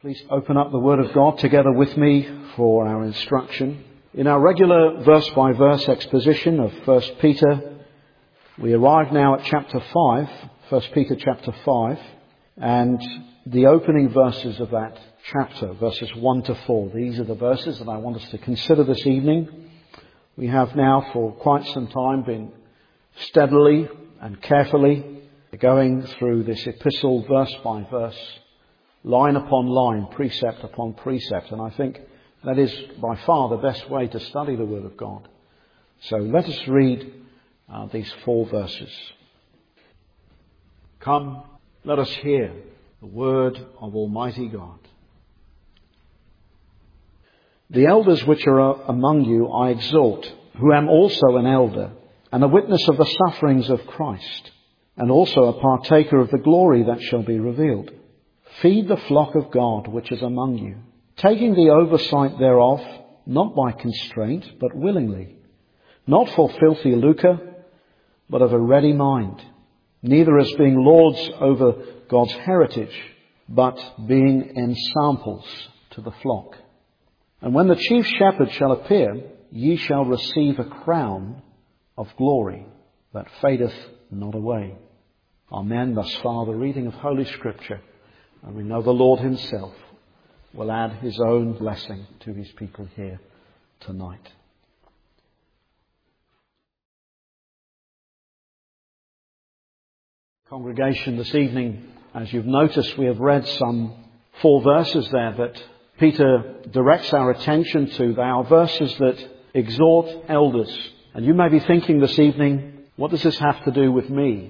Please open up the Word of God together with me for our instruction. In our regular verse-by-verse exposition of 1 Peter, we arrive now at chapter 5, 1 Peter chapter 5, and the opening verses of that chapter, verses 1 to 4. These are the verses that I want us to consider this evening. We have now for quite some time been steadily and carefully going through this epistle verse by verse, line upon line, precept upon precept. And I think that is by far the best way to study the Word of God. So let us read these 4 verses. Come, let us hear the word of Almighty God. The elders which are among you I exhort, who am also an elder, and a witness of the sufferings of Christ, and also a partaker of the glory that shall be revealed. Feed the flock of God which is among you, taking the oversight thereof, not by constraint, but willingly, not for filthy lucre, but of a ready mind, neither as being lords over God's heritage, but being ensamples to the flock. And when the chief shepherd shall appear, ye shall receive a crown of glory that fadeth not away. Amen. Thus far the reading of Holy Scripture. And we know the Lord himself will add his own blessing to his people here tonight. Congregation, this evening, as you've noticed, we have read some 4 verses there that Peter directs our attention to. They are verses that exhort elders. And you may be thinking this evening, what does this have to do with me?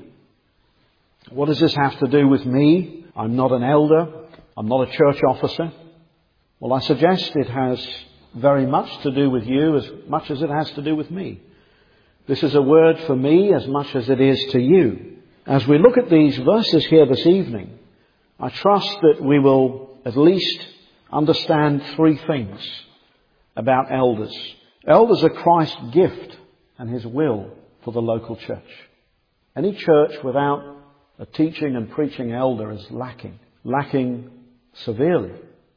What does this have to do with me? I'm not an elder. I'm not a church officer. Well, I suggest it has very much to do with you as much as it has to do with me. This is a word for me as much as it is to you. As we look at these verses here this evening, I trust that we will at least understand 3 things about elders. Elders are Christ's gift and his will for the local church. Any church without a teaching and preaching elder is lacking severely.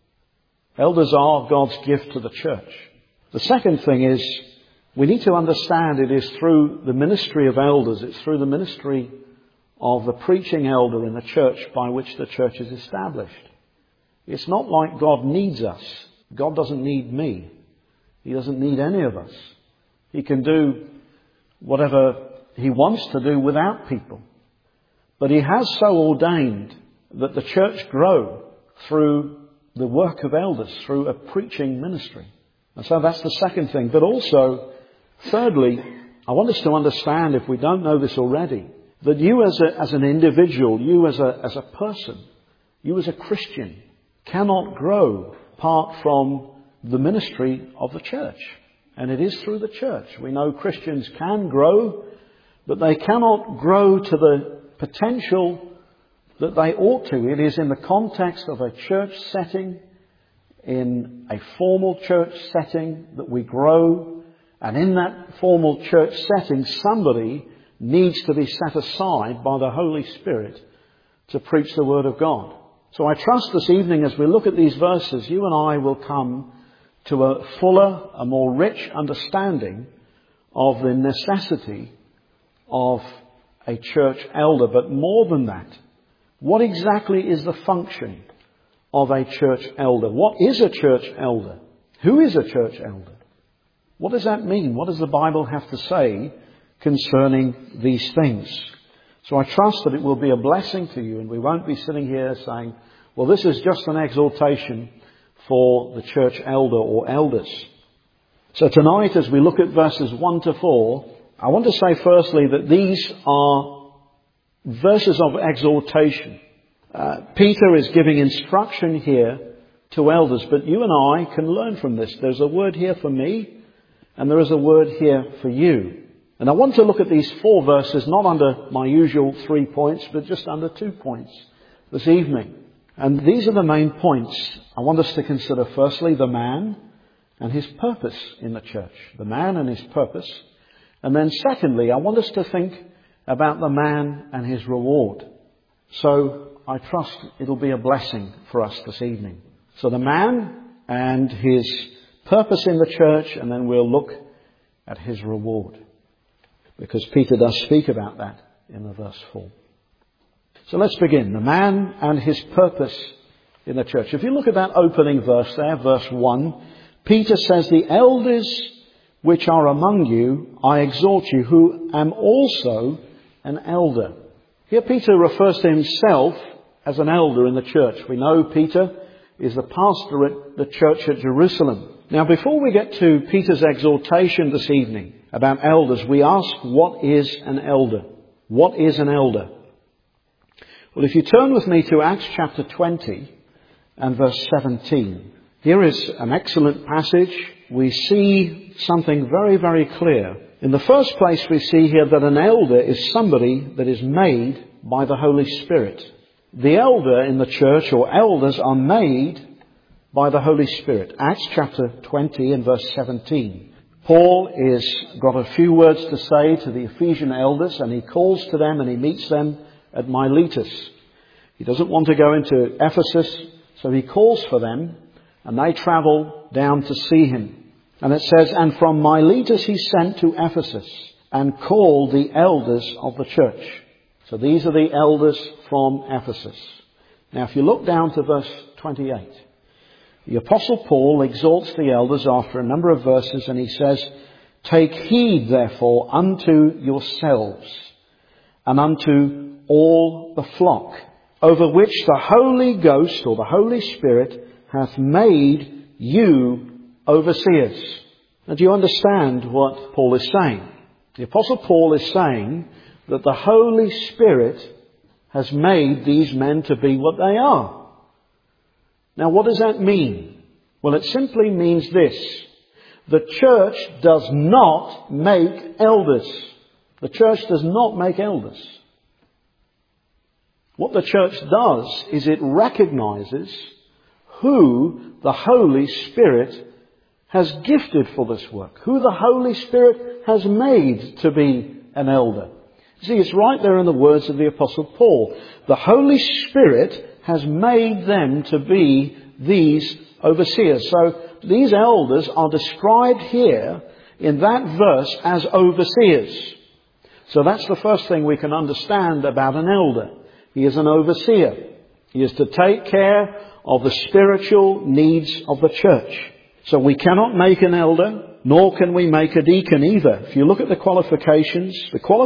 Elders are God's gift to the church. The second thing is we need to understand it is through the ministry of elders, it's through the ministry of the preaching elder in the church by which the church is established. It's not like God needs us. God doesn't need me. He doesn't need any of us. He can do whatever he wants to do without people. But he has so ordained that the church grow through the work of elders, through a preaching ministry. And so that's the second thing. But also, thirdly, I want us to understand, if we don't know this already, that you as an individual, you as a person, you as a Christian, cannot grow apart from the ministry of the church. And it is through the church. We know Christians can grow, but they cannot grow to the potential that they ought to. It is in the context of a church setting, in a formal church setting, that we grow. And in that formal church setting, somebody needs to be set aside by the Holy Spirit to preach the Word of God. So I trust this evening as we look at these verses, you and I will come to a fuller, a more rich understanding of the necessity of a church elder. But more than that, what exactly is the function of a church elder? What is a church elder? Who is a church elder? What does that mean? What does the Bible have to say concerning these things? So I trust that it will be a blessing to you, and we won't be sitting here saying, well, this is just an exhortation for the church elder or elders. So tonight, as we look at verses 1 to 4, I want to say firstly that these are verses of exhortation. Peter is giving instruction here to elders, but you and I can learn from this. There's a word here for me, and there is a word here for you. And I want to look at these 4 verses, not under my usual 3 points, but just under 2 points this evening. And these are the main points. I want us to consider firstly the man and his purpose in the church. The man and his purpose. And then secondly, I want us to think about the man and his reward. So I trust it'll be a blessing for us this evening. So the man and his purpose in the church, and then we'll look at his reward. Because Peter does speak about that in the verse 4. So let's begin. The man and his purpose in the church. If you look at that opening verse there, verse 1, Peter says, "The elders which are among you, I exhort you, who am also an elder." Here Peter refers to himself as an elder in the church. We know Peter is the pastor at the church at Jerusalem. Now, before we get to Peter's exhortation this evening about elders, we ask, what is an elder? What is an elder? Well, if you turn with me to Acts chapter 20 and verse 17, here is an excellent passage. We see something very, very clear. In the first place, we see here that an elder is somebody that is made by the Holy Spirit. The elder in the church, or elders, are made by the Holy Spirit. Acts chapter 20 and verse 17. Paul is got a few words to say to the Ephesian elders, and he calls to them and he meets them at Miletus. He doesn't want to go into Ephesus, so he calls for them, and they travel down to see him. And it says, "And from Miletus he sent to Ephesus, and called the elders of the church." So these are the elders from Ephesus. Now if you look down to verse 28, the Apostle Paul exhorts the elders after a number of verses, and he says, "Take heed therefore unto yourselves, and unto all the flock, over which the Holy Ghost," or the Holy Spirit, "hath made you overseers." Now, do you understand what Paul is saying? The Apostle Paul is saying that the Holy Spirit has made these men to be what they are. Now, what does that mean? Well, it simply means this. The church does not make elders. The church does not make elders. What the church does is it recognizes who the Holy Spirit has gifted for this work, who the Holy Spirit has made to be an elder. See, it's right there in the words of the Apostle Paul. The Holy Spirit has made them to be these overseers. So these elders are described here in that verse as overseers. So that's the first thing we can understand about an elder. He is an overseer. He is to take care of the spiritual needs of the church. So we cannot make an elder, nor can we make a deacon either. If you look at the qualifications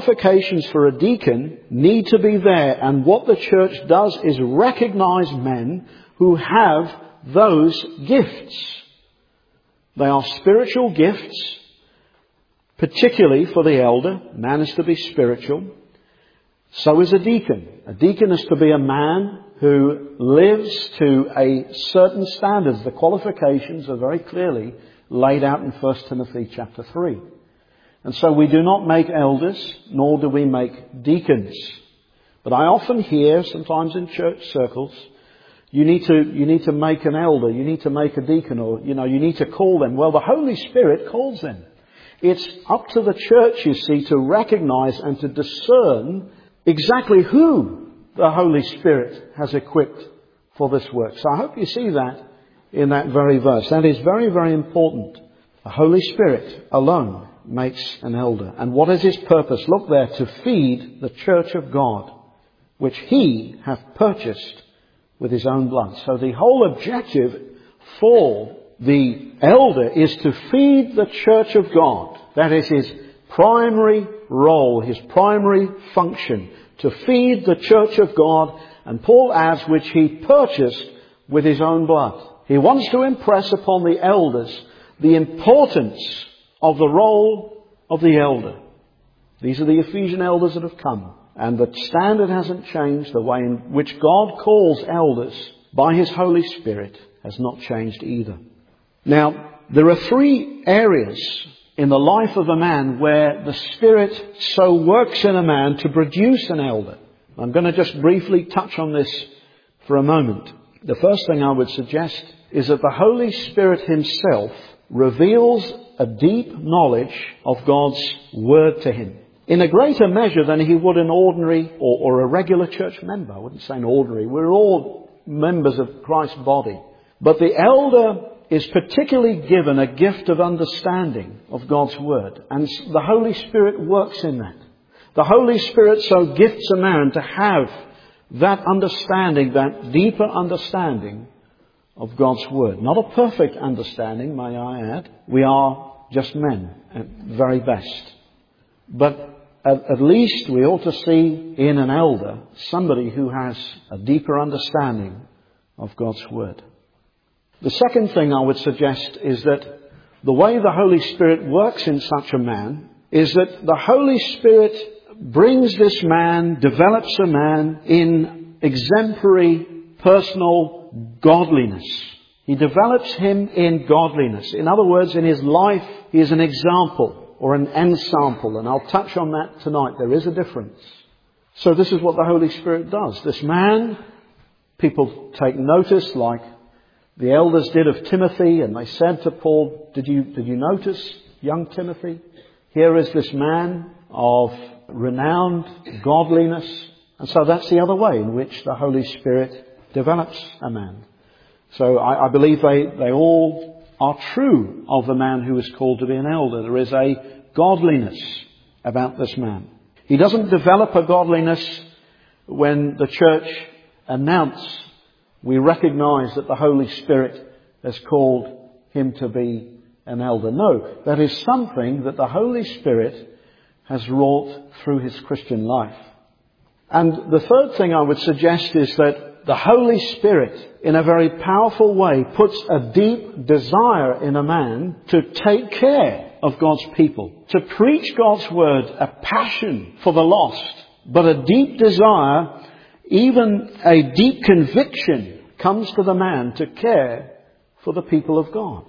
for a deacon need to be there. And what the church does is recognize men who have those gifts. They are spiritual gifts, particularly for the elder. Man is to be spiritual. So is a deacon. A deacon is to be a man who lives to a certain standards. The qualifications are very clearly laid out in 1 Timothy chapter 3. And so we do not make elders, nor do we make deacons. But I often hear, sometimes in church circles, you need to make an elder, you need to make a deacon, or, you need to call them. Well, the Holy Spirit calls them. It's up to the church, you see, to recognize and to discern exactly who the Holy Spirit has equipped for this work. So I hope you see that in that very verse. That is very, very important. The Holy Spirit alone makes an elder. And what is his purpose? Look there, to feed the church of God, which he hath purchased with his own blood. So the whole objective for the elder is to feed the church of God. That is his primary role, his primary function, to feed the church of God. And Paul adds, which he purchased with his own blood. He wants to impress upon the elders the importance of the role of the elder. These are the Ephesian elders that have come. And the standard hasn't changed. The way in which God calls elders by his Holy Spirit has not changed either. Now, there are three areas in the life of a man where the Spirit so works in a man to produce an elder. I'm going to just briefly touch on this for a moment. The first thing I would suggest is that the Holy Spirit himself reveals a deep knowledge of God's Word to him, in a greater measure than he would an ordinary or a regular church member. I wouldn't say an ordinary. We're all members of Christ's body. But the elder is particularly given a gift of understanding of God's Word. And the Holy Spirit works in that. The Holy Spirit so gifts a man to have that understanding, that deeper understanding of God's Word. Not a perfect understanding, may I add. We are just men at very best. But at least we ought to see in an elder somebody who has a deeper understanding of God's Word. The second thing I would suggest is that the way the Holy Spirit works in such a man is that the Holy Spirit brings this man, develops a man in exemplary personal godliness. He develops him in godliness. In other words, in his life, he is an example or an ensample. And I'll touch on that tonight. There is a difference. So this is what the Holy Spirit does. This man, people take notice, like the elders did of Timothy, and they said to Paul, did you notice young Timothy? Here is this man of renowned godliness. And so that's the other way in which the Holy Spirit develops a man. So I believe they all are true of the man who is called to be an elder. There is a godliness about this man. He doesn't develop a godliness when the church announce we recognize that the Holy Spirit has called him to be an elder. No, that is something that the Holy Spirit has wrought through his Christian life. And the third thing I would suggest is that the Holy Spirit, in a very powerful way, puts a deep desire in a man to take care of God's people, to preach God's word, a passion for the lost, but a deep desire, even a deep conviction comes to the man to care for the people of God.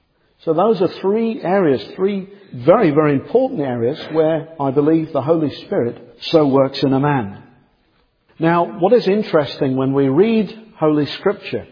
So those are three areas, three very, very important areas where I believe the Holy Spirit so works in a man. Now, what is interesting when we read Holy Scripture,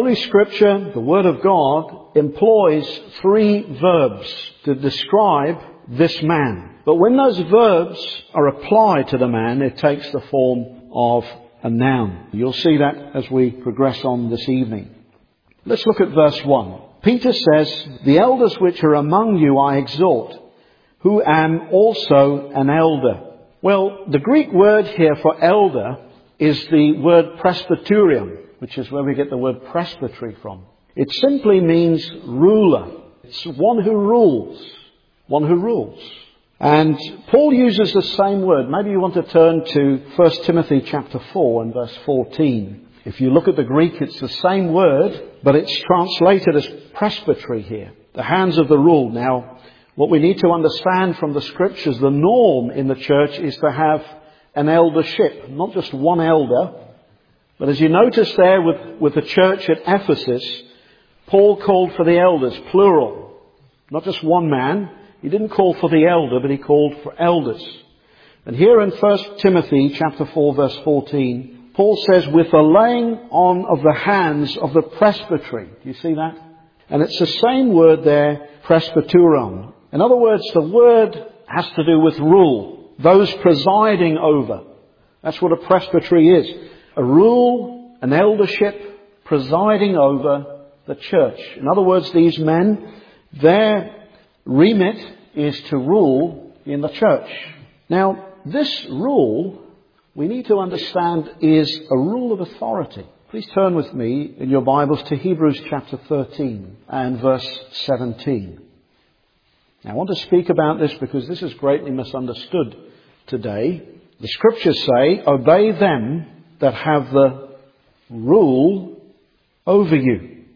the Word of God, employs three verbs to describe this man. But when those verbs are applied to the man, it takes the form of a noun. You'll see that as we progress on this evening. Let's look at verse 1. Peter says, "The elders which are among you I exhort, who am also an elder." Well, the Greek word here for elder is the word presbyterium, which is where we get the word presbytery from. It simply means ruler. It's one who rules. One who rules. And Paul uses the same word. Maybe you want to turn to 1 Timothy chapter 4 and verse 14. If you look at the Greek, it's the same word, but it's translated as presbytery here. The hands of the rule. Now, what we need to understand from the Scriptures, the norm in the church is to have an eldership. Not just one elder, but as you notice there with the church at Ephesus, Paul called for the elders, plural. Not just one man. He didn't call for the elder, but he called for elders. And here in 1 Timothy chapter 4 verse 14, Paul says, with the laying on of the hands of the presbytery. Do you see that? And it's the same word there, presbyteron. In other words, the word has to do with rule. Those presiding over. That's what a presbytery is. A rule, an eldership, presiding over the church. In other words, these men, their remit is to rule in the church. Now, this rule, we need to understand, is a rule of authority. Please turn with me in your Bibles to Hebrews chapter 13 and verse 17. Now, I want to speak about this because this is greatly misunderstood today. The Scriptures say, obey them that have the rule over you,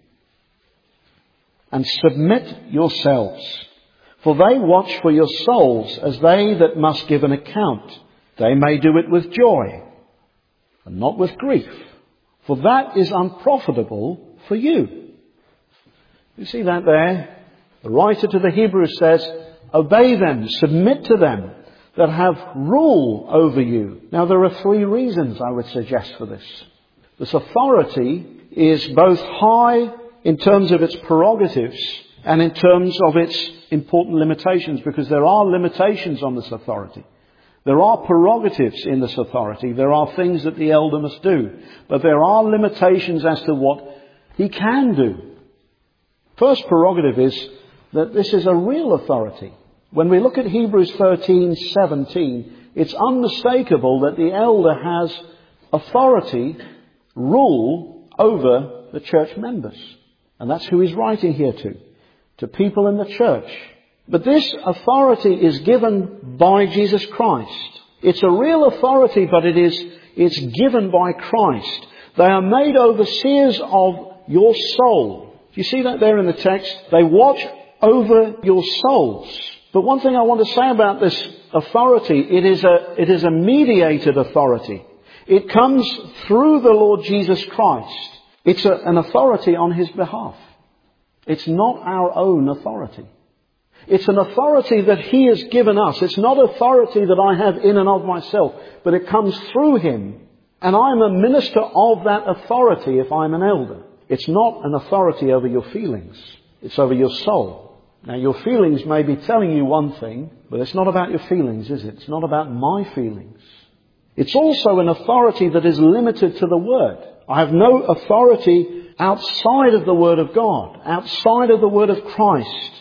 and submit yourselves. For they watch for your souls as they that must give an account. They may do it with joy, and not with grief, for that is unprofitable for you. You see that there? The writer to the Hebrews says, obey them, submit to them that have rule over you. Now there are three reasons I would suggest for this. This authority is both high in terms of its prerogatives and in terms of its important limitations, because there are limitations on this authority. There are prerogatives in this authority. There are things that the elder must do. But there are limitations as to what He can do. First prerogative is that this is a real authority. When we look at Hebrews 13:17, it's unmistakable that the elder has authority, rule over the church members. And that's who he's writing here to people in the church. But this authority is given by Jesus Christ. It's a real authority, but it's given by Christ. They are made overseers of your soul. Do you see that there in the text? They watch over your souls. But one thing I want to say about this authority, it is a mediated authority. It comes through the Lord Jesus Christ. It's an authority on His behalf. It's not our own authority. It's an authority that He has given us. It's not authority that I have in and of myself, but it comes through Him. And I'm a minister of that authority if I'm an elder. It's not an authority over your feelings. It's over your soul. Now, your feelings may be telling you one thing, but it's not about your feelings, is it? It's not about my feelings. It's also an authority that is limited to the Word. I have no authority outside of the Word of God, outside of the Word of Christ.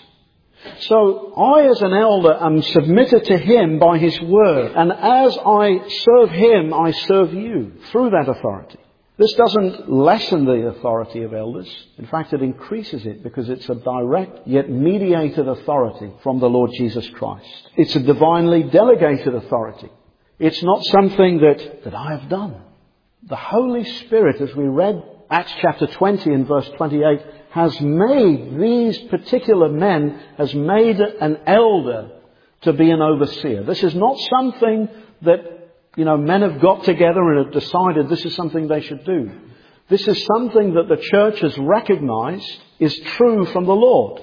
So I, as an elder, am submitted to Him by His Word. And as I serve Him, I serve you through that authority. This doesn't lessen the authority of elders. In fact, it increases it because it's a direct yet mediated authority from the Lord Jesus Christ. It's a divinely delegated authority. It's not something that I have done. The Holy Spirit, as we read Acts chapter 20 and verse 28, has made these particular men, has made an elder to be an overseer. This is not something that men have got together and have decided this is something they should do. This is something that the church has recognized is true from the Lord.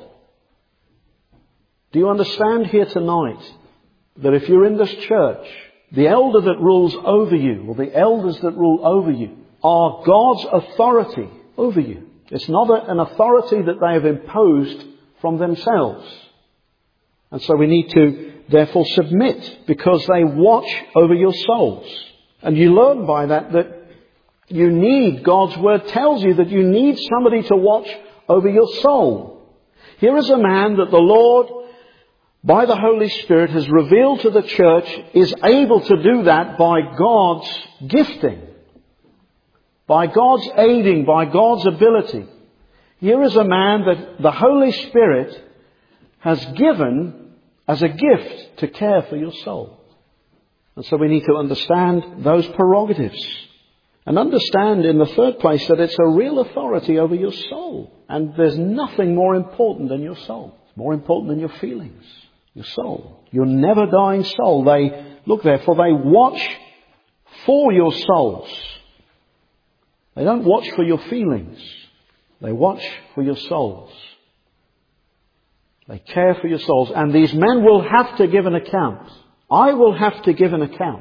Do you understand here tonight that if you're in this church, the elder that rules over you, or the elders that rule over you, are God's authority over you? It's not an authority that they have imposed from themselves. And so we need to therefore submit, because they watch over your souls. And you learn by that you need, God's Word tells you that you need somebody to watch over your soul. Here is a man that the Lord, by the Holy Spirit, has revealed to the church is able to do that by God's gifting, by God's aiding, by God's ability. Here is a man that the Holy Spirit has given as a gift to care for your soul. And so we need to understand those prerogatives. And understand in the third place that it's a real authority over your soul. And there's nothing more important than your soul. It's more important than your feelings. Your soul. Your never dying soul. They watch for your souls. They don't watch for your feelings. They watch for your souls. They care for your souls. And these men will have to give an account. I will have to give an account.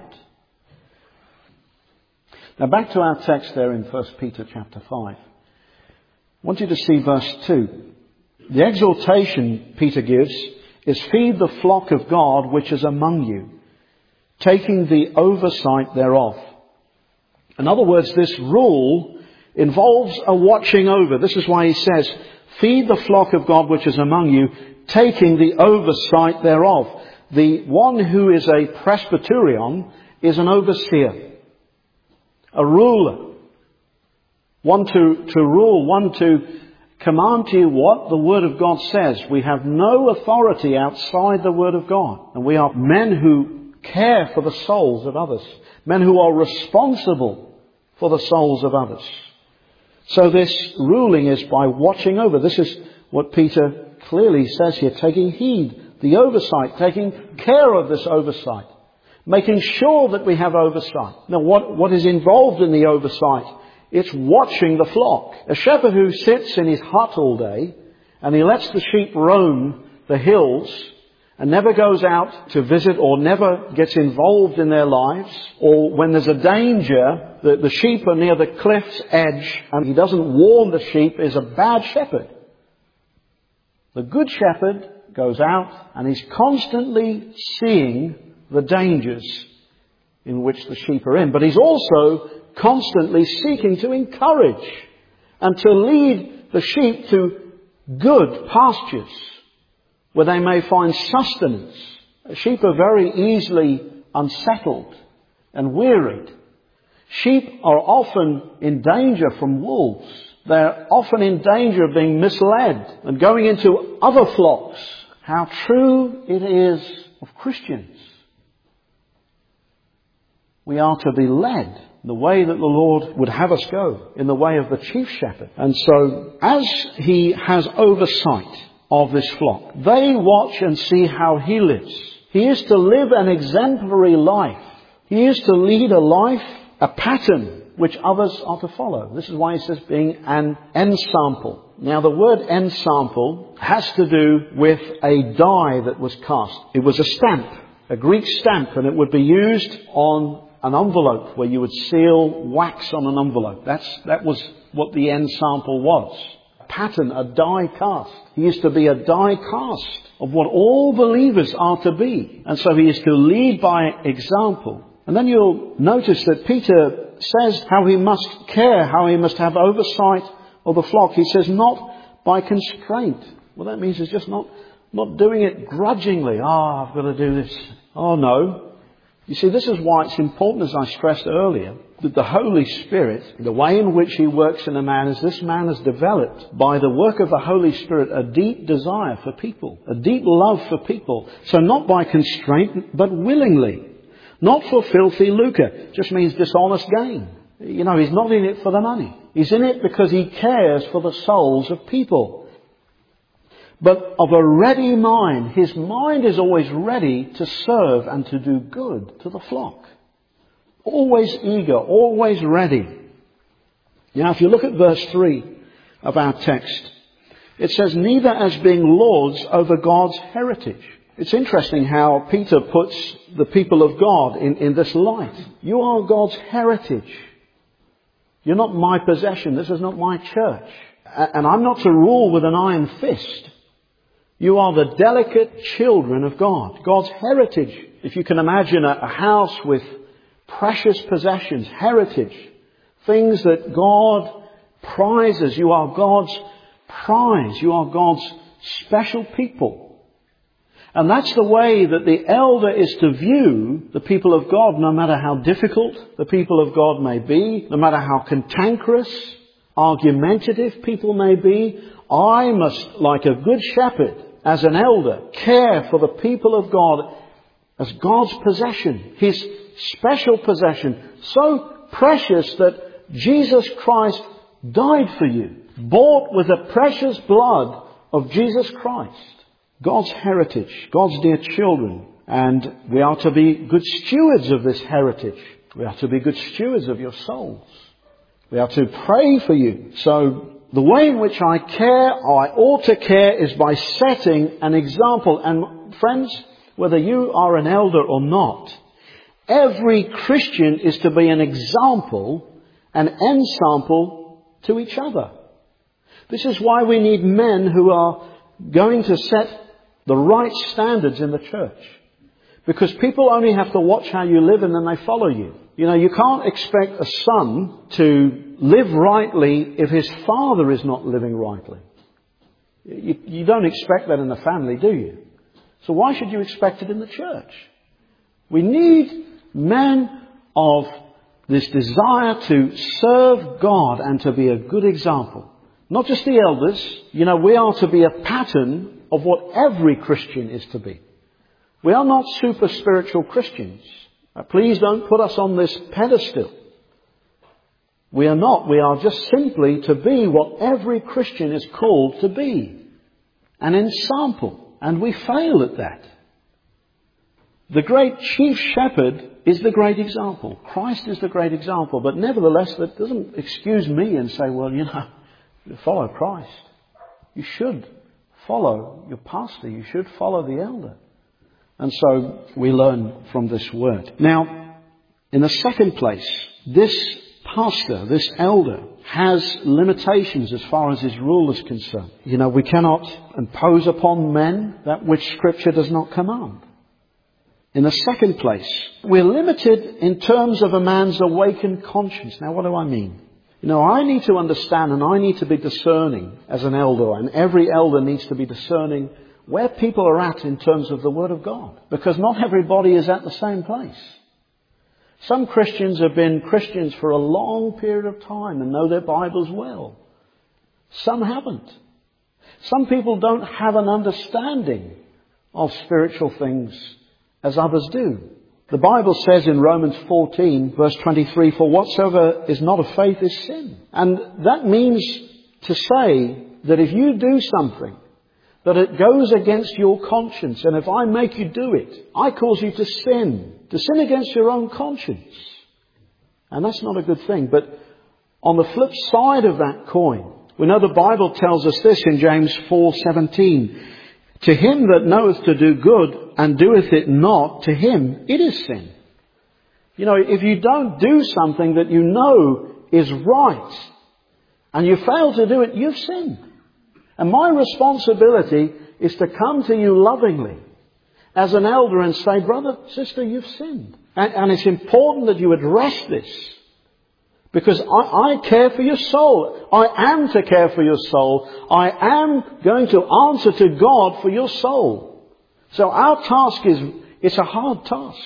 Now back to our text there in 1 Peter chapter 5. I want you to see verse 2. The exhortation Peter gives is, feed the flock of God which is among you, taking the oversight thereof. In other words, this rule involves a watching over. This is why he says, feed the flock of God which is among you, taking the oversight thereof. The one who is a presbyterion is an overseer, a ruler, one to rule, one to command to you what the Word of God says. We have no authority outside the Word of God. And we are men who care for the souls of others, men who are responsible for the souls of others. So this ruling is by watching over. This is what Peter clearly says here, taking heed, the oversight, taking care of this oversight, making sure that we have oversight. Now what is involved in the oversight? It's watching the flock. A shepherd who sits in his hut all day and he lets the sheep roam the hills and never goes out to visit or never gets involved in their lives, or when there's a danger, the sheep are near the cliff's edge and he doesn't warn the sheep, is a bad shepherd. The good shepherd goes out and he's constantly seeing the dangers in which the sheep are in. But he's also constantly seeking to encourage and to lead the sheep to good pastures where they may find sustenance. Sheep are very easily unsettled and wearied. Sheep are often in danger from wolves. They're often in danger of being misled and going into other flocks. How true it is of Christians. We are to be led the way that the Lord would have us go, in the way of the chief shepherd. And so, as he has oversight of this flock, they watch and see how he lives. He is to live an exemplary life. He is to lead a life, a pattern, which others are to follow. This is why he says being an ensample. Now the word ensample has to do with a die that was cast. It was a stamp, a Greek stamp, and it would be used on an envelope where you would seal wax on an envelope. That was what the ensample was. A pattern, a die cast. He is to be a die cast of what all believers are to be. And so he is to lead by example. And then you'll notice that Peter says how he must care, how he must have oversight of the flock. He says not by constraint. Well, that means he's just not doing it grudgingly. I've got to do this. Oh, no. You see, this is why it's important, as I stressed earlier, that the Holy Spirit, the way in which he works in a man, is this man has developed, by the work of the Holy Spirit, a deep desire for people, a deep love for people. So not by constraint, but willingly. Not for filthy lucre. Just means dishonest gain. You know, he's not in it for the money. He's in it because he cares for the souls of people. But of a ready mind. His mind is always ready to serve and to do good to the flock. Always eager, always ready. Now, if you look at verse 3 of our text, it says, neither as being lords over God's heritage. It's interesting how Peter puts the people of God in this light. You are God's heritage. You're not my possession. This is not my church. And I'm not to rule with an iron fist. You are the delicate children of God. God's heritage. If you can imagine a house with precious possessions, heritage, things that God prizes. You are God's prize. You are God's special people. And that's the way that the elder is to view the people of God, no matter how difficult the people of God may be, no matter how cantankerous, argumentative people may be. I must, like a good shepherd, as an elder, care for the people of God as God's possession, his special possession, so precious that Jesus Christ died for you, bought with the precious blood of Jesus Christ. God's heritage, God's dear children. And we are to be good stewards of this heritage. We are to be good stewards of your souls. We are to pray for you. So the way in which I care, or I ought to care, is by setting an example. And friends, whether you are an elder or not, every Christian is to be an example, an ensample to each other. This is why we need men who are going to set the right standards in the church. Because people only have to watch how you live and then they follow you. You know, you can't expect a son to live rightly if his father is not living rightly. You don't expect that in the family, do you? So why should you expect it in the church? We need men of this desire to serve God and to be a good example. Not just the elders. You know, we are to be a pattern of what every Christian is to be. We are not super spiritual Christians. Please don't put us on this pedestal. We are not. We are just simply to be what every Christian is called to be. An ensample. And we fail at that. The great chief shepherd is the great example. Christ is the great example. But nevertheless, that doesn't excuse me and say, well, you know, you follow Christ. You should follow your pastor. You should follow the elder. And so we learn from this word. Now, in the second place, this pastor, this elder, has limitations as far as his rule is concerned. You know, we cannot impose upon men that which Scripture does not command. In the second place, we're limited in terms of a man's awakened conscience. Now, what do I mean? You know, I need to understand and I need to be discerning as an elder, and every elder needs to be discerning where people are at in terms of the Word of God. Because not everybody is at the same place. Some Christians have been Christians for a long period of time and know their Bibles well. Some haven't. Some people don't have an understanding of spiritual things as others do. The Bible says in Romans 14, verse 23, "For whatsoever is not of faith is sin." And that means to say that if you do something, that it goes against your conscience, and if I make you do it, I cause you to sin against your own conscience. And that's not a good thing. But on the flip side of that coin, we know the Bible tells us this in James 4:17. "To him that knoweth to do good and doeth it not, to him it is sin." You know, if you don't do something that you know is right and you fail to do it, you've sinned. And my responsibility is to come to you lovingly as an elder and say, "Brother, sister, you've sinned." And it's important that you address this. Because I care for your soul. I am to care for your soul. I am going to answer to God for your soul. So our task it's a hard task.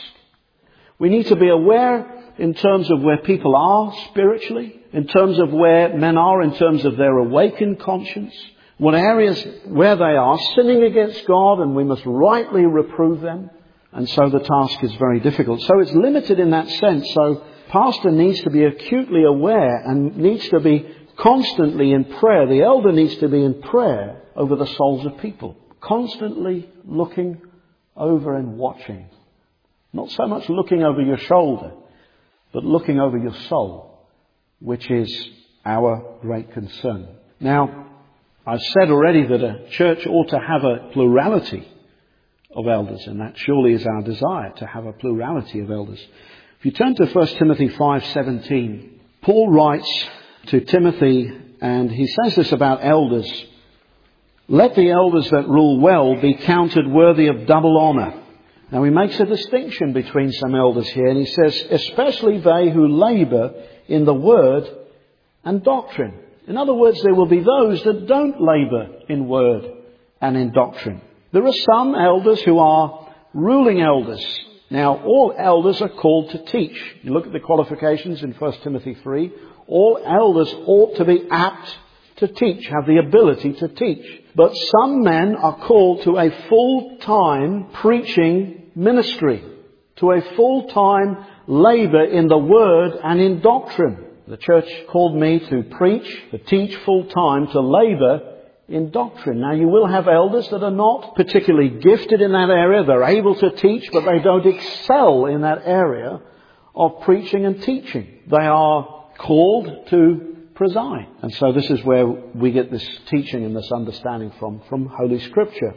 We need to be aware in terms of where people are spiritually, in terms of where men are, in terms of their awakened conscience, what areas where they are sinning against God, and we must rightly reprove them. And so the task is very difficult. So it's limited in that sense. So pastor needs to be acutely aware and needs to be constantly in prayer. The elder needs to be in prayer over the souls of people. Constantly looking over and watching. Not so much looking over your shoulder, but looking over your soul, which is our great concern. Now, I've said already that a church ought to have a plurality of elders, and that surely is our desire, to have a plurality of elders. If you turn to 1 Timothy 5:17, Paul writes to Timothy, and he says this about elders: "Let the elders that rule well be counted worthy of double honour." Now he makes a distinction between some elders here, and he says, "Especially they who labour in the word and doctrine." In other words, there will be those that don't labour in word and in doctrine. There are some elders who are ruling elders. Now, all elders are called to teach. You look at the qualifications in 1 Timothy 3. All elders ought to be apt to teach, have the ability to teach. But some men are called to a full-time preaching ministry, to a full-time labour in the word and in doctrine. The church called me to preach, to teach full-time, to labour in doctrine. Now, you will have elders that are not particularly gifted in that area. They're able to teach, but they don't excel in that area of preaching and teaching. They are called to preside. And so this is where we get this teaching and this understanding from Holy Scripture.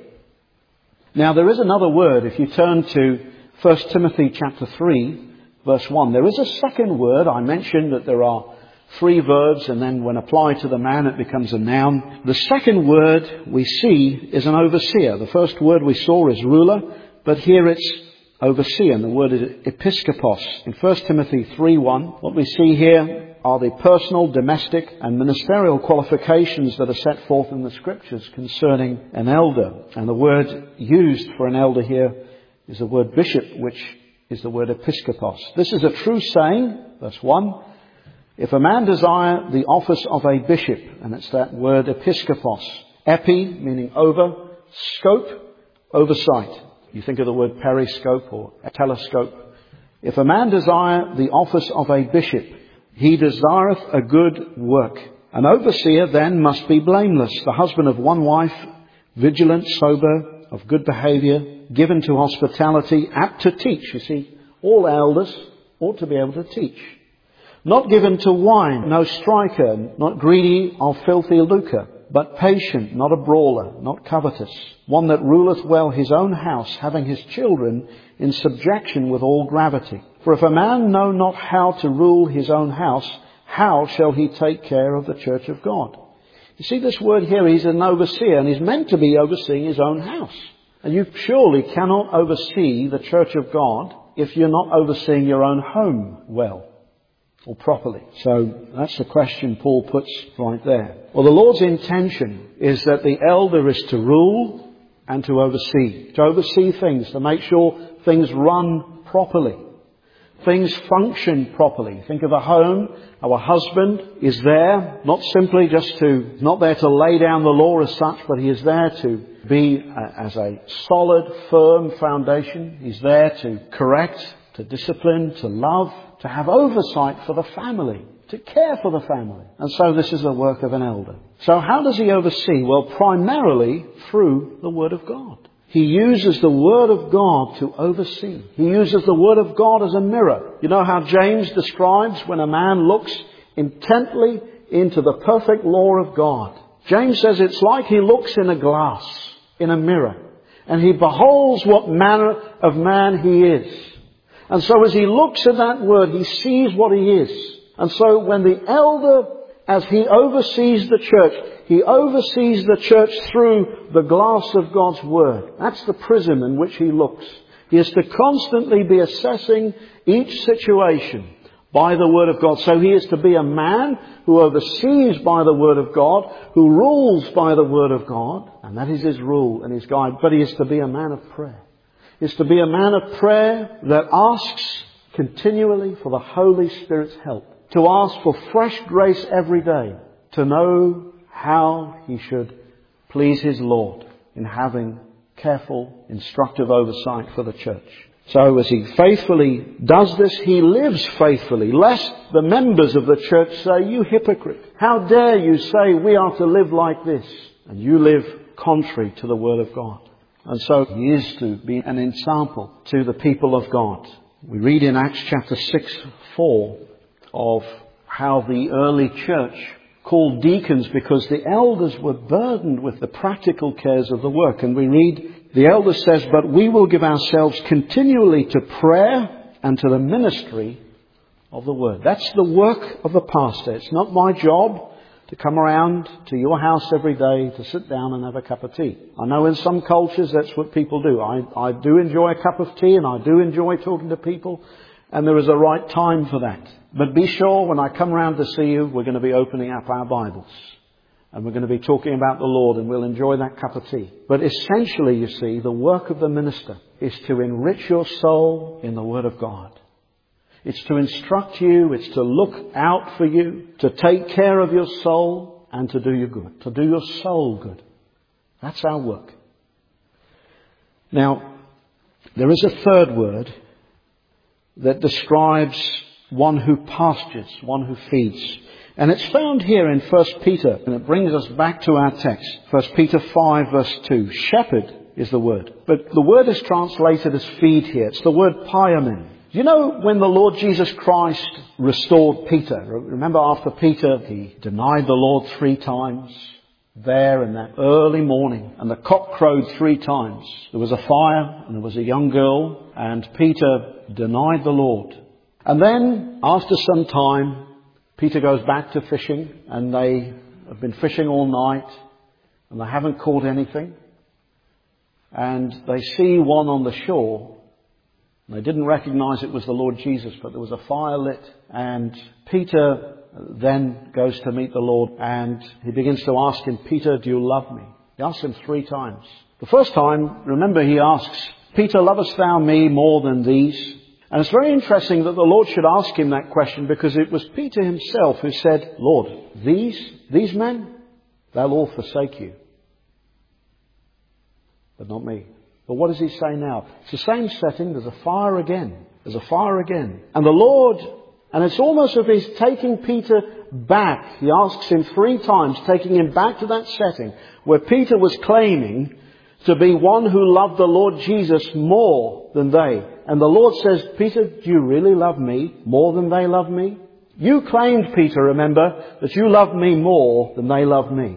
Now, there is another word. If you turn to 1 Timothy chapter 3, verse 1, there is a second word. I mentioned that there are 3 verbs, and then when applied to the man, it becomes a noun. The second word we see is an overseer. The first word we saw is ruler, but here it's overseer, and the word is episkopos. In 1 Timothy 3:1, what we see here are the personal, domestic and ministerial qualifications that are set forth in the Scriptures concerning an elder. And the word used for an elder here is the word bishop, which is the word episkopos. This is a true saying, verse 1, "If a man desire the office of a bishop," and it's that word episkopos, epi meaning over, scope, oversight. You think of the word periscope or a telescope. "If a man desire the office of a bishop, he desireth a good work. An overseer then must be blameless, the husband of one wife, vigilant, sober, of good behaviour, given to hospitality, apt to teach." You see, all elders ought to be able to teach. "Not given to wine, no striker, not greedy of filthy lucre, but patient, not a brawler, not covetous, one that ruleth well his own house, having his children in subjection with all gravity. For if a man know not how to rule his own house, how shall he take care of the church of God?" You see this word here, he's an overseer, and he's meant to be overseeing his own house. And you surely cannot oversee the church of God if you're not overseeing your own home well. or properly? So that's the question Paul puts right there. Well, the Lord's intention is that the elder is to rule and to oversee things, to make sure things run properly, things function properly. Think of a home. Our husband is there, not there to lay down the law as such, but he is there to be as a solid, firm foundation. He's there to correct, to discipline, to love, to have oversight for the family, to care for the family. And so this is the work of an elder. So how does he oversee? Well, primarily through the Word of God. He uses the Word of God to oversee. He uses the Word of God as a mirror. You know how James describes when a man looks intently into the perfect law of God. James says it's like he looks in a glass, in a mirror, and he beholds what manner of man he is. And so as he looks at that Word, he sees what he is. And so when the elder, as he oversees the church, he oversees the church through the glass of God's Word. That's the prism in which he looks. He is to constantly be assessing each situation by the Word of God. So he is to be a man who oversees by the Word of God, who rules by the Word of God, and that is his rule and his guide. But he is to be a man of prayer. He is to be a man of prayer that asks continually for the Holy Spirit's help, to ask for fresh grace every day, to know how he should please his Lord in having careful, instructive oversight for the church. So as he faithfully does this, he lives faithfully, lest the members of the church say, "You hypocrite, how dare you say we are to live like this?" And you live contrary to the Word of God. And so he is to be an example to the people of God. We read in Acts chapter 6:4 of how the early church called deacons because the elders were burdened with the practical cares of the work. And we read, the elder says, "But we will give ourselves continually to prayer and to the ministry of the word." That's the work of the pastor. It's not my job to come around to your house every day to sit down and have a cup of tea. I know in some cultures that's what people do. I do enjoy a cup of tea and I do enjoy talking to people, and there is a right time for that. But be sure when I come around to see you, we're going to be opening up our Bibles. And we're going to be talking about the Lord, and we'll enjoy that cup of tea. But essentially, you see, the work of the minister is to enrich your soul in the Word of God. It's to instruct you, it's to look out for you, to take care of your soul, and to do you good, to do your soul good. That's our work. Now, there is a third word that describes one who pastures, one who feeds. And it's found here in 1 Peter, and it brings us back to our text. 1 Peter 5 verse 2. Shepherd is the word. But the word is translated as feed here. It's the word paimen. You know when the Lord Jesus Christ restored Peter? Remember after Peter, he denied the Lord 3 times there in that early morning. And the cock crowed 3 times. There was a fire and there was a young girl. And Peter denied the Lord. And then after some time, Peter goes back to fishing, and they have been fishing all night, and they haven't caught anything. And they see one on the shore. And they didn't recognize it was the Lord Jesus, but there was a fire lit. And Peter then goes to meet the Lord, and he begins to ask him, "Peter, do you love me?" He asks him 3 times. The first time, remember, he asks, "Peter, lovest thou me more than these?" And it's very interesting that the Lord should ask him that question, because it was Peter himself who said, "Lord, these men, they'll all forsake you. But not me." But what does he say now? It's the same setting. There's a fire again. There's a fire again. And the Lord, and it's almost as if he's taking Peter back. He asks him 3 times, taking him back to that setting where Peter was claiming to be one who loved the Lord Jesus more than they. And the Lord says, "Peter, do you really love me more than they love me? You claimed, Peter, remember, that you love me more than they love me.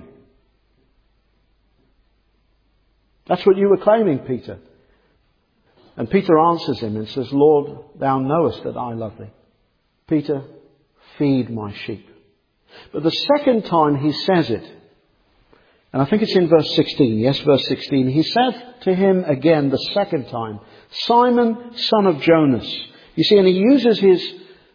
That's what you were claiming, Peter." And Peter answers him and says, "Lord, thou knowest that I love thee. Peter, feed my sheep." But the second time he says it, and I think it's in verse 16. Yes, verse 16. He said to him again the second time, "Simon, son of Jonas." You see, and he uses his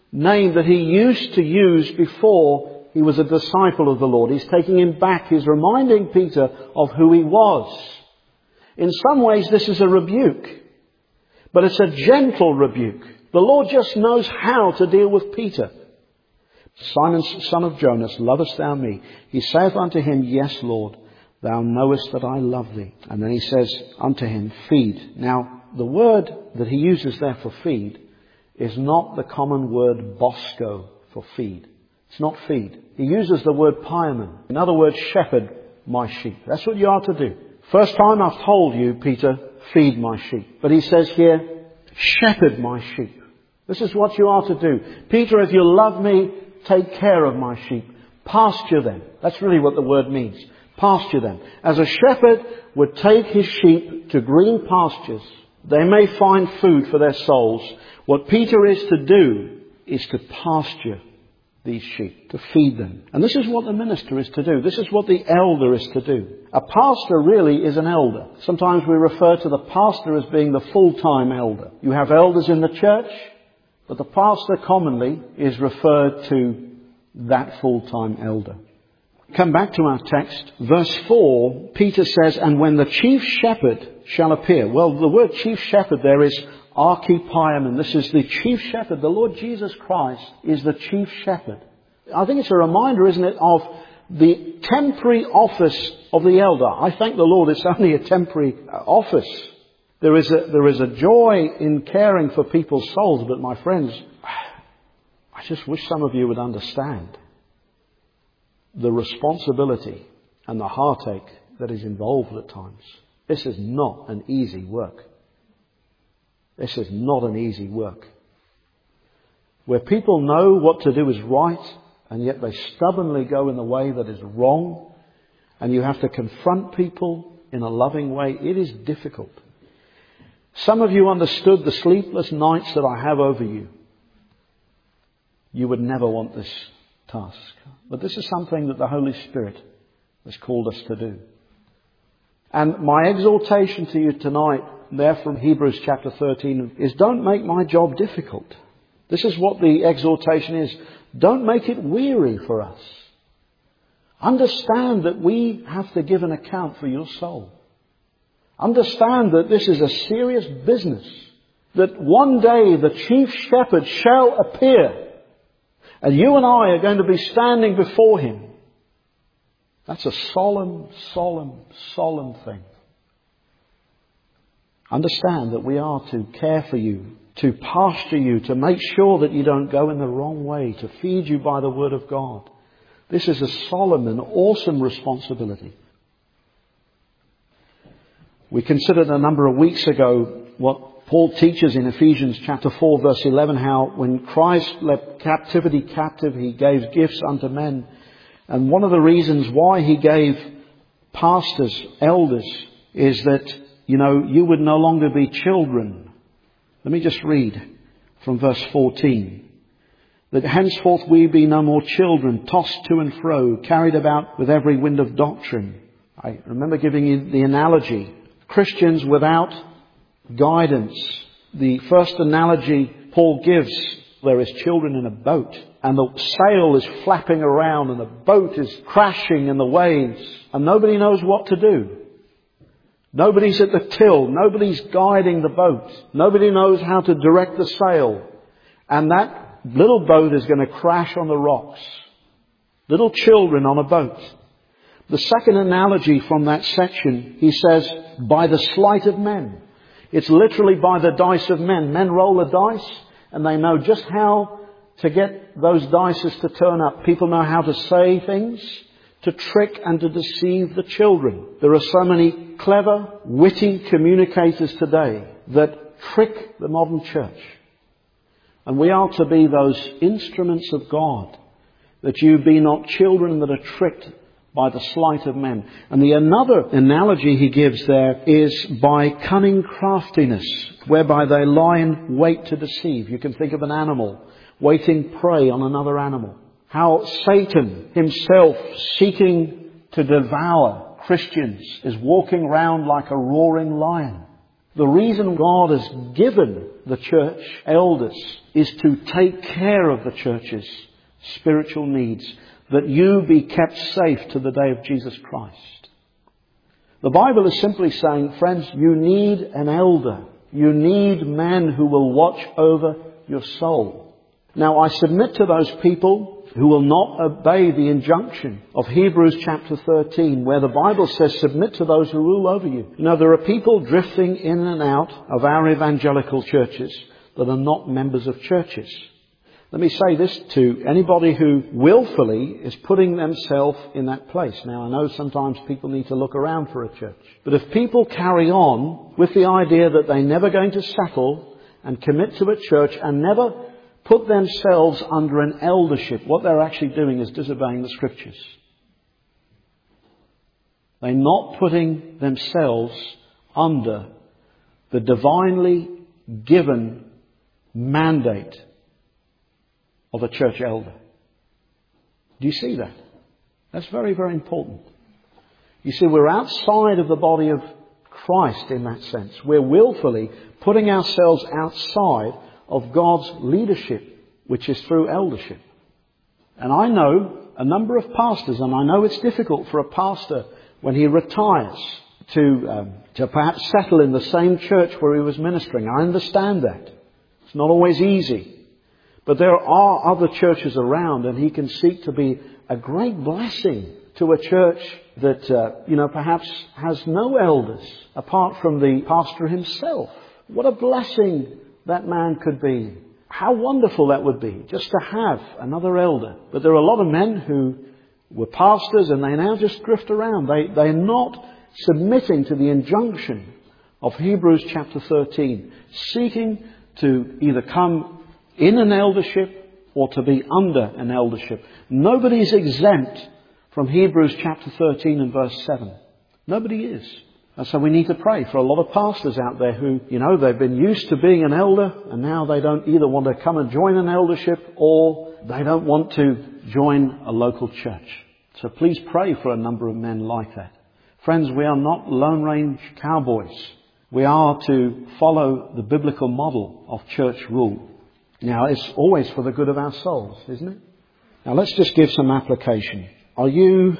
name that he used to use before he was a disciple of the Lord. He's taking him back. He's reminding Peter of who he was. In some ways, this is a rebuke, but it's a gentle rebuke. The Lord just knows how to deal with Peter. Simon, son of Jonas, lovest thou me? He saith unto him, Yes, Lord, thou knowest that I love thee. And then he says unto him, Feed. Now, the word that he uses there for feed is not the common word bosco for feed. It's not feed. He uses the word pieman. In other words, shepherd my sheep. That's what you are to do. First time I've told you, Peter, feed my sheep. But he says here, shepherd my sheep. This is what you are to do. Peter, if you love me, take care of my sheep. Pasture them. That's really what the word means. Pasture them. As a shepherd would take his sheep to green pastures, they may find food for their souls. What Peter is to do is to pasture these sheep, to feed them. And this is what the minister is to do. This is what the elder is to do. A pastor really is an elder. Sometimes we refer to the pastor as being the full-time elder. You have elders in the church, but the pastor commonly is referred to that full-time elder. Come back to our text. Verse 4, Peter says, And when the chief shepherd shall appear. Well, the word chief shepherd there is archipaimen. This is the chief shepherd. The Lord Jesus Christ is the chief shepherd. I think it's a reminder, isn't it, of the temporary office of the elder. I thank the Lord it's only a temporary office. There is a joy in caring for people's souls, but my friends, I just wish some of you would understand the responsibility and the heartache that is involved at times. This is not an easy work. This is not an easy work. Where people know what to do is right, and yet they stubbornly go in the way that is wrong, and you have to confront people in a loving way. It is difficult. Some of you understood the sleepless nights that I have over you. You would never want this task. But this is something that the Holy Spirit has called us to do. And my exhortation to you tonight, there from Hebrews chapter 13, is don't make my job difficult. This is what the exhortation is. Don't make it weary for us. Understand that we have to give an account for your soul. Understand that this is a serious business. That one day the chief shepherd shall appear. And you and I are going to be standing before him. That's a solemn, solemn, solemn thing. Understand that we are to care for you, to pasture you, to make sure that you don't go in the wrong way, to feed you by the Word of God. This is a solemn and awesome responsibility. We considered a number of weeks ago what Paul teaches in Ephesians chapter 4 verse 11, how when Christ led captivity captive, he gave gifts unto men. And one of the reasons why he gave pastors, elders, is that, you would no longer be children. Let me just read from verse 14. That henceforth we be no more children, tossed to and fro, carried about with every wind of doctrine. I remember giving you the analogy. Christians without guidance. The first analogy Paul gives, there is children in a boat, and the sail is flapping around and the boat is crashing in the waves, and nobody knows what to do. Nobody's at the till. Nobody's guiding the boat. Nobody knows how to direct the sail. And that little boat is going to crash on the rocks. Little children on a boat. The second analogy from that section, he says, by the sleight of men. It's literally by the dice of men. Men roll the dice and they know just how to get those dices to turn up. People know how to say things, to trick and to deceive the children. There are so many clever, witty communicators today that trick the modern church. And we are to be those instruments of God, that you be not children that are tricked by the sleight of men. And the another analogy he gives there is by cunning craftiness, whereby they lie in wait to deceive. You can think of an animal waiting prey on another animal. How Satan himself, seeking to devour Christians, is walking round like a roaring lion. The reason God has given the church elders is to take care of the church's spiritual needs, that you be kept safe to the day of Jesus Christ. The Bible is simply saying, friends, you need an elder. You need men who will watch over your soul. Now, I submit to those people who will not obey the injunction of Hebrews chapter 13, where the Bible says, submit to those who rule over you. You know, there are people drifting in and out of our evangelical churches that are not members of churches. Let me say this to anybody who willfully is putting themselves in that place. Now, I know sometimes people need to look around for a church. But if people carry on with the idea that they're never going to settle and commit to a church and never put themselves under an eldership, what they're actually doing is disobeying the Scriptures. They're not putting themselves under the divinely given mandate of a church elder. Do you see that? That's very, very important. You see, we're outside of the body of Christ in that sense. We're willfully putting ourselves outside of God's leadership, which is through eldership. And I know a number of pastors, and I know it's difficult for a pastor when he retires to perhaps settle in the same church where he was ministering. I understand that. It's not always easy. But there are other churches around, and he can seek to be a great blessing to a church that, perhaps has no elders apart from the pastor himself. What a blessing that man could be. How wonderful that would be, just to have another elder. But there are a lot of men who were pastors and they now just drift around. They're not submitting to the injunction of Hebrews chapter 13, seeking to either come in an eldership or to be under an eldership. Nobody's exempt from Hebrews chapter 13 and verse 7. Nobody is. And so we need to pray for a lot of pastors out there who, they've been used to being an elder and now they don't either want to come and join an eldership or they don't want to join a local church. So please pray for a number of men like that. Friends, we are not Lone Range cowboys. We are to follow the biblical model of church rule. Now, it's always for the good of our souls, isn't it? Now, let's just give some application. Are you,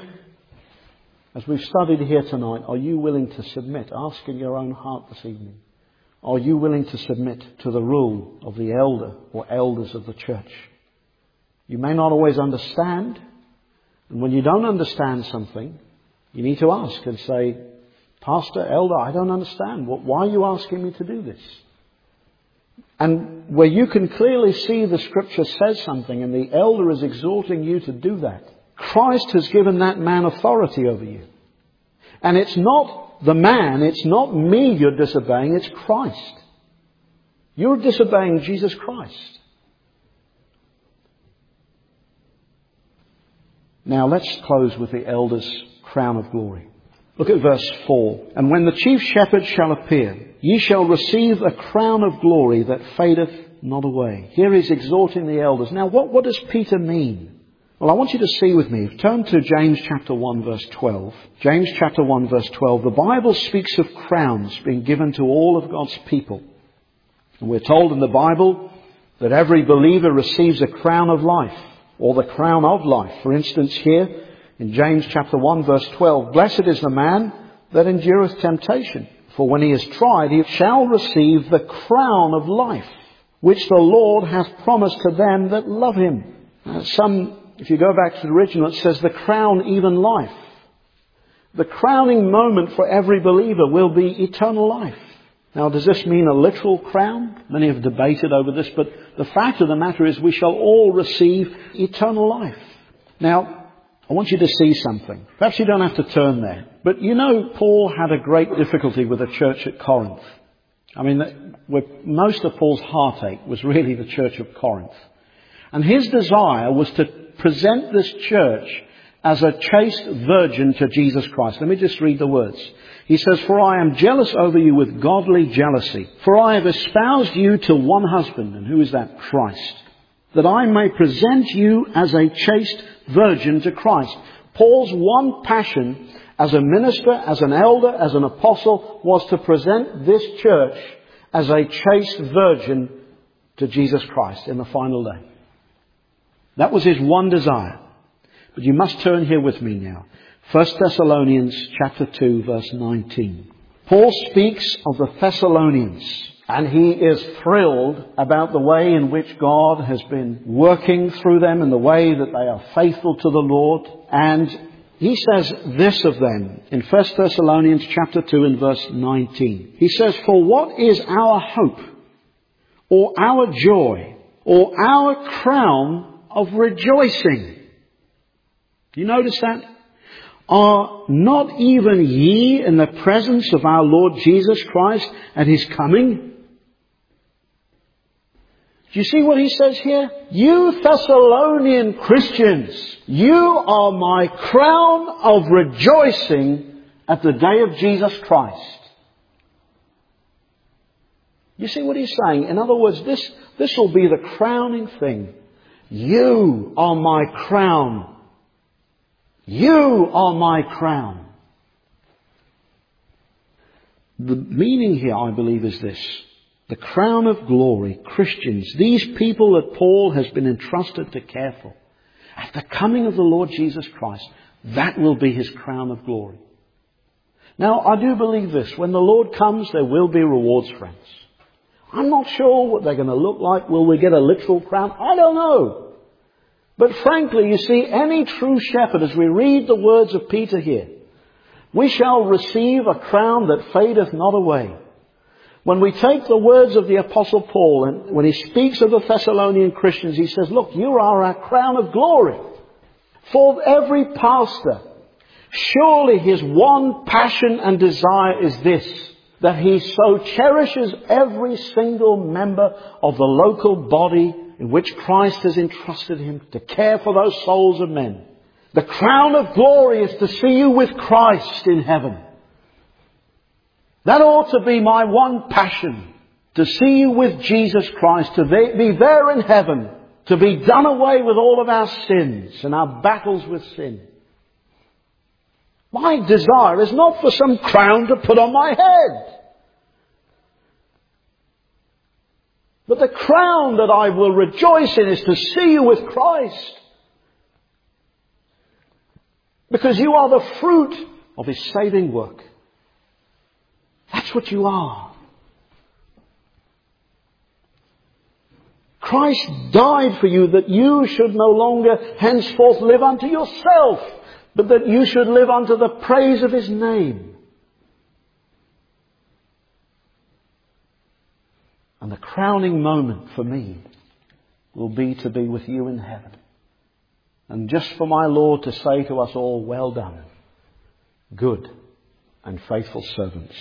as we've studied here tonight, are you willing to submit? Ask in your own heart this evening. Are you willing to submit to the rule of the elder or elders of the church? You may not always understand. And when you don't understand something, you need to ask and say, Pastor, elder, I don't understand. Why are you asking me to do this? And where you can clearly see the Scripture says something and the elder is exhorting you to do that, Christ has given that man authority over you. And it's not the man, it's not me you're disobeying, it's Christ. You're disobeying Jesus Christ. Now let's close with the elder's crown of glory. Look at verse 4. And when the chief shepherd shall appear, ye shall receive a crown of glory that fadeth not away. Here he's exhorting the elders. Now what does Peter mean? Well, I want you to see with me. Turn to James chapter 1 verse 12. James chapter 1 verse 12. The Bible speaks of crowns being given to all of God's people. And we're told in the Bible that every believer receives a crown of life, or the crown of life. For instance, here in James chapter 1 verse 12, blessed is the man that endureth temptation, for when he is tried, he shall receive the crown of life, which the Lord hath promised to them that love him. If you go back to the original, it says the crown, even life. The crowning moment for every believer will be eternal life. Now, does this mean a literal crown? Many have debated over this, but the fact of the matter is we shall all receive eternal life. Now, I want you to see something. Perhaps you don't have to turn there. But Paul had a great difficulty with the church at Corinth. Most of Paul's heartache was really the church of Corinth. And his desire was to present this church as a chaste virgin to Jesus Christ. Let me just read the words. He says, for I am jealous over you with godly jealousy. For I have espoused you to one husband. And who is that? Christ. That I may present you as a chaste virgin to Christ. Paul's one passion as a minister, as an elder, as an apostle, was to present this church as a chaste virgin to Jesus Christ in the final day. That was his one desire. But you must turn here with me now. 1 Thessalonians chapter 2 verse 19. Paul speaks of the Thessalonians, and he is thrilled about the way in which God has been working through them and the way that they are faithful to the Lord. And he says this of them in 1 Thessalonians chapter 2 and verse 19. He says, "For what is our hope, or our joy, or our crown of rejoicing?" Do you notice that? "Are not even ye in the presence of our Lord Jesus Christ at his coming?" Do you see what he says here? "You Thessalonian Christians, you are my crown of rejoicing at the day of Jesus Christ." You see what he's saying? In other words, this will be the crowning thing. You are my crown. You are my crown. The meaning here, I believe, is this. The crown of glory, Christians, these people that Paul has been entrusted to care for, at the coming of the Lord Jesus Christ, that will be his crown of glory. Now, I do believe this. When the Lord comes, there will be rewards, friends. I'm not sure what they're going to look like. Will we get a literal crown? I don't know. But frankly, you see, any true shepherd, as we read the words of Peter here, we shall receive a crown that fadeth not away. When we take the words of the Apostle Paul, and when he speaks of the Thessalonian Christians, he says, "Look, you are our crown of glory." For every pastor, surely his one passion and desire is this, that he so cherishes every single member of the local body in which Christ has entrusted him to care for those souls of men. The crown of glory is to see you with Christ in heaven. That ought to be my one passion, to see you with Jesus Christ, to be there in heaven, to be done away with all of our sins and our battles with sin. My desire is not for some crown to put on my head, but the crown that I will rejoice in is to see you with Christ. Because you are the fruit of his saving work. That's what you are. Christ died for you that you should no longer henceforth live unto yourself, but that you should live unto the praise of his name. And the crowning moment for me will be to be with you in heaven. And just for my Lord to say to us all, "Well done, good and faithful servants."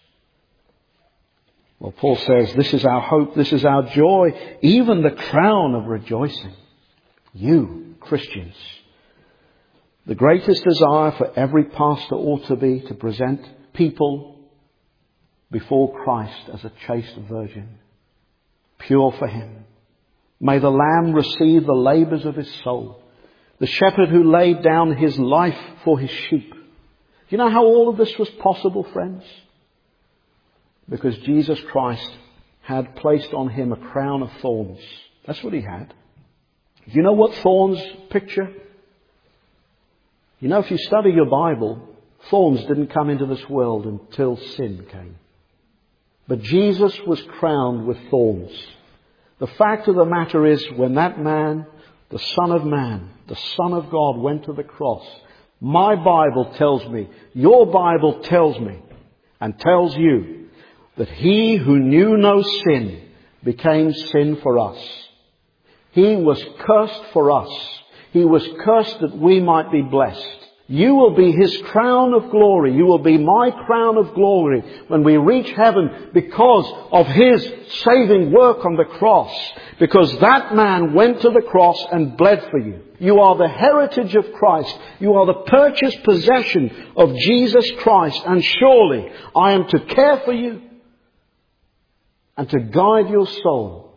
Well, Paul says, this is our hope, this is our joy, even the crown of rejoicing. You, Christians. The greatest desire for every pastor ought to be to present people before Christ as a chaste virgin, pure for him. May the Lamb receive the labours of his soul, the shepherd who laid down his life for his sheep. Do you know how all of this was possible, friends? Because Jesus Christ had placed on him a crown of thorns. That's what he had. Do you know what thorns picture? You know, if you study your Bible, thorns didn't come into this world until sin came. But Jesus was crowned with thorns. The fact of the matter is, when that man, the Son of Man, the Son of God, went to the cross, my Bible tells me, your Bible tells me, and tells you, that he who knew no sin became sin for us. He was cursed for us. He was cursed that we might be blessed. You will be his crown of glory. You will be my crown of glory when we reach heaven because of his saving work on the cross. Because that man went to the cross and bled for you. You are the heritage of Christ. You are the purchased possession of Jesus Christ. And surely I am to care for you and to guide your soul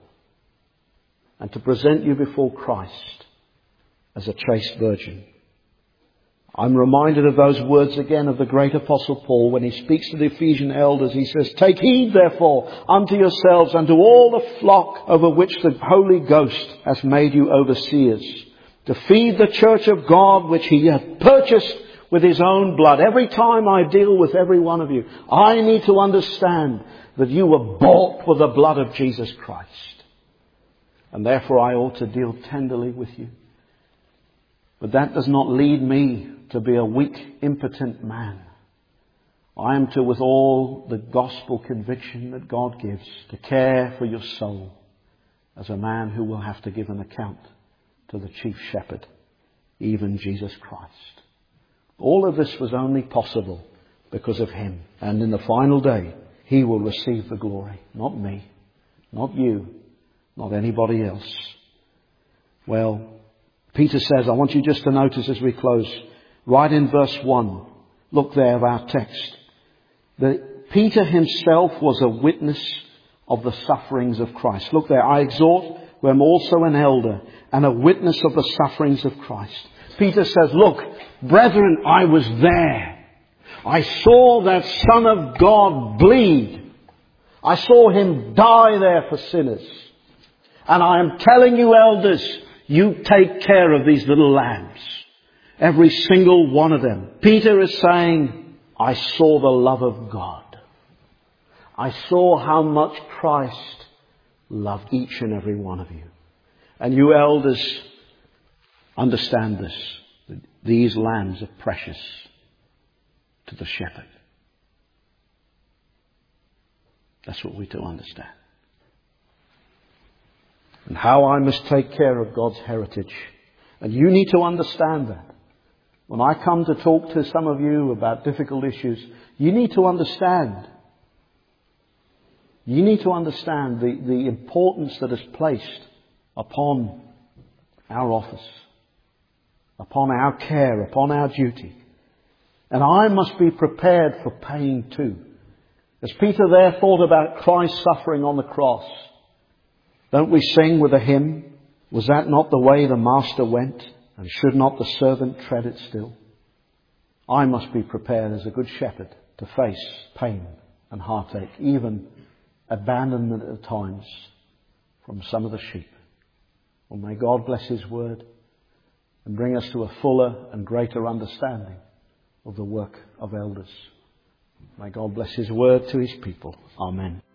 and to present you before Christ as a chaste virgin. I'm reminded of those words again of the great Apostle Paul when he speaks to the Ephesian elders. He says, "Take heed therefore unto yourselves and to all the flock over which the Holy Ghost has made you overseers, to feed the church of God which he hath purchased with his own blood." Every time I deal with every one of you, I need to understand that you were bought with the blood of Jesus Christ. And therefore I ought to deal tenderly with you. But that does not lead me to be a weak, impotent man. I am to, with all the gospel conviction that God gives, to care for your soul as a man who will have to give an account to the chief shepherd, even Jesus Christ. All of this was only possible because of him. And in the final day, he will receive the glory. Not me, not you, not anybody else. Well, Peter says, I want you just to notice as we close, right in verse 1, look there of our text, that Peter himself was a witness of the sufferings of Christ. Look there, I exhort who am also an elder and a witness of the sufferings of Christ. Peter says, look, brethren, I was there. I saw that Son of God bleed. I saw him die there for sinners. And I am telling you, elders, you take care of these little lambs. Every single one of them. Peter is saying, I saw the love of God. I saw how much Christ loved each and every one of you. And you elders, understand this. These lambs are precious to the shepherd. That's what we're to understand. And how I must take care of God's heritage. And you need to understand that. When I come to talk to some of you about difficult issues, you need to understand. You need to understand the importance that is placed upon our office, upon our care, upon our duty. And I must be prepared for pain too. As Peter there thought about Christ's suffering on the cross, don't we sing with a hymn, was that not the way the master went? And should not the servant tread it still? I must be prepared as a good shepherd to face pain and heartache, even abandonment at times from some of the sheep. Well, may God bless his word and bring us to a fuller and greater understanding of the work of elders. May God bless his word to his people. Amen.